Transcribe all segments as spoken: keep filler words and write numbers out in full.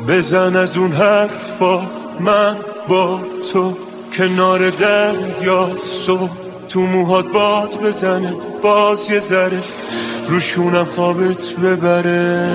بزن از اون حرفا، من با تو کنار دریا، صبح تو موهات باد بزنه، باز یه ذره روشونم خوابت ببره.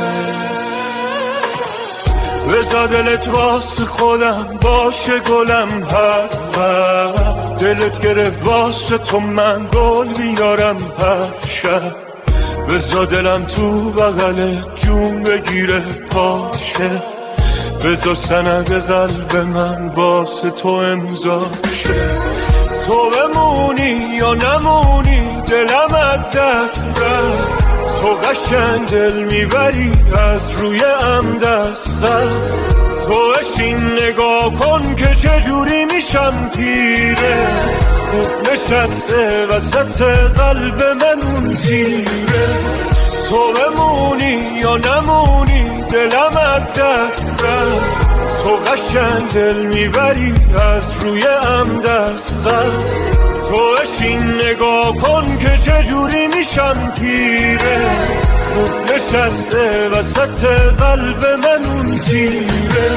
بذار دلت واسه خودم باشه گلم، هر هر دلت گرفت واسه تو من گل بیارم هر شب. بذار دلم تو بغل جون بگیره پاشه، بذار سند قلب من واسه تو امضا شه. تو بمونی یا نمونی دلم از دست رفت، تو قشنگ دل میبری از روی ام دست دست. تو اشین نگاه کن که چجوری میشم تیره، خوب نشسته وسط قلب من اون تیره. تو بمونی یا نمونی دلم از دست رفت، تو قشنگ دل میبری از روی ام دست دست. تو اشین نگاه کن که چجوری میشم تیره، خوب نشسته وسط قلب من اون تیره.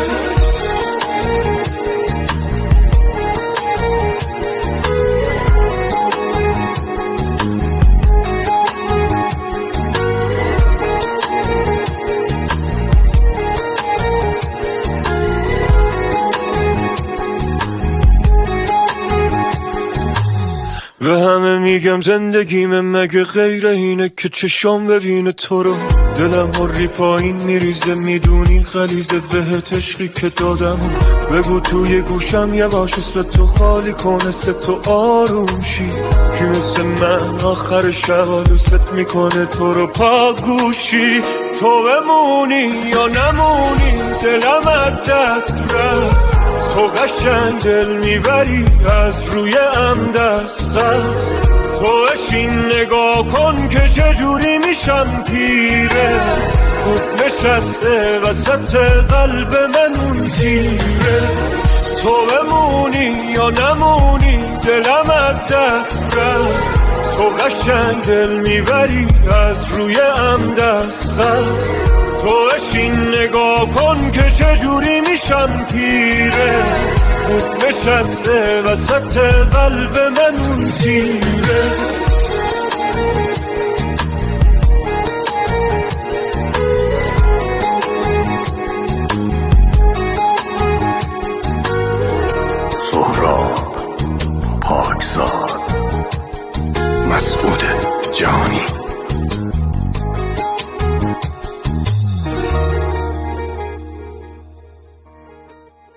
به همه میگم زندگیمه، مگه غیر اینه که چشام ببینه تو رو؟ دلم هری پایین میریزه، میدونی غلیظه بهت عشقی که دادم. بگو توی گوشم یواش اسم تو خالی کنه، سه تو آروم شی که مثل من آخر شب دوست میکنه تو رو پا گوشی. تو بمونی یا نمونی دلم از دست رفت، تو قشنگ دل میبری از روی ام دست دست. تو اشین نگاه کن که چجوری میشم تیره، خوب نشسته وسط قلب من اون تیره. تو بمونی یا نمونی دلم از دست رفت، تو قشنگ دل میبری از روی ام دست دست. تو اشین نگاه کن که چجوری میشم تیره، خوب نشسته وسط قلب من اون تیره. سهراب پاکزاد، مسعود جهانی.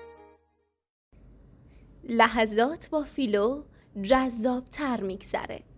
لحظات با فیلو جذاب تر میگذره.